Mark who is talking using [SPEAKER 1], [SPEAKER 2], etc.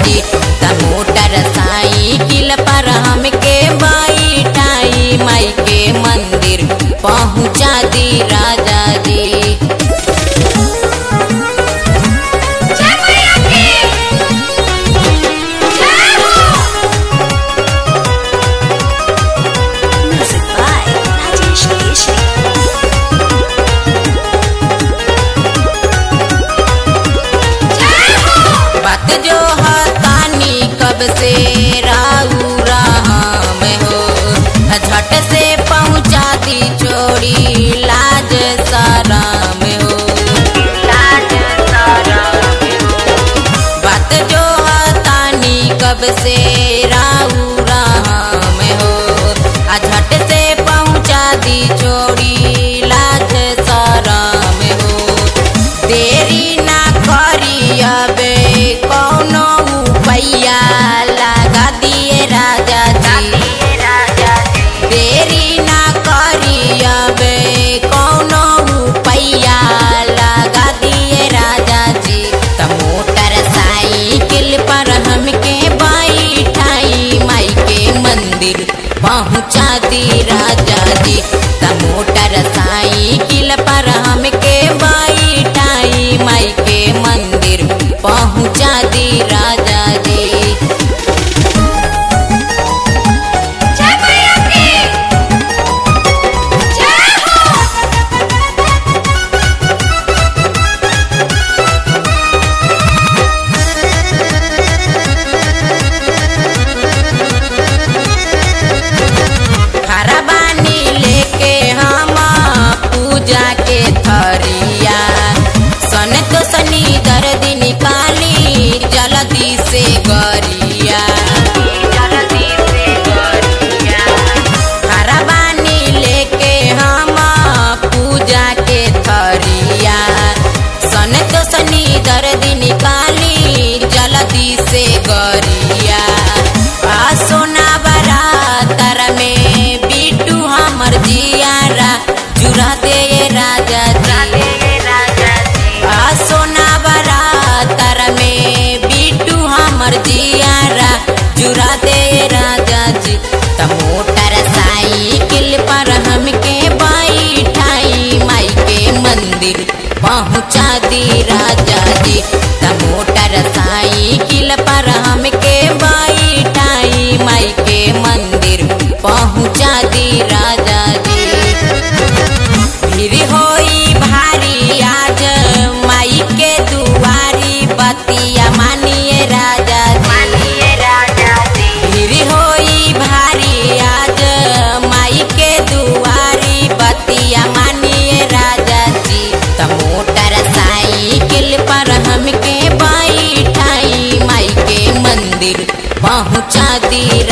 [SPEAKER 1] जी। त motor cycle पर हमके बैठाई माई के मंदिर पहुँचा दी राजा जी। बात जो हतानी कब से राउरा में हो, झट से पहुँचा दी छोड़ी लाज शरम हो। बात जो हतानी कब से राउरा में हो, झट से पहुँचा दी छोड़ी लाज शरम हो। देरी ना करी अबे कौनो पैया लगा दिए राजा जी। देरी ना करी अबे कौनो पैया लगा दिए राजा जी। त मोटर साइकिल पर हमके बैठाई माई के मंदिर पहुँचा दी राजा जी। त मोटर साइकिल पर हमके बैठाई माई के मंदिर पहुँचा दी राजा जी। खरबानी लेके हम पूजा के थरिया, सन तो सनी दर्द निकाली जल्दी से गरिया। खरबानी लेके हम पूजा के थरिया, सन तो सनी दर्द निकाली जल्दी से गरिया। सोना बरातर में बिट्टू हमर जियारा जुड़ा दे राजा जी। सोना बरातर में बिट्टू हमर जियारा जुड़ा दे राजा जी। त मोटर साइकिल पर हमके बैठाई माई के मंदिर पहुँचा दी राजा जी। त मोटर साइकिल पर हमके बैठाई माई के मंदिर पहुँचा दी राजा जी। भीड़ होई भारी आज माई के दुआरी बतिया मानिए राजा जी। भीड़ होई भारी आज माई के दुआरी बतिया मानिए राजा जी। त मोटर साइकिल पर हमके बैठाई माई के मंदिर पहुँचा दी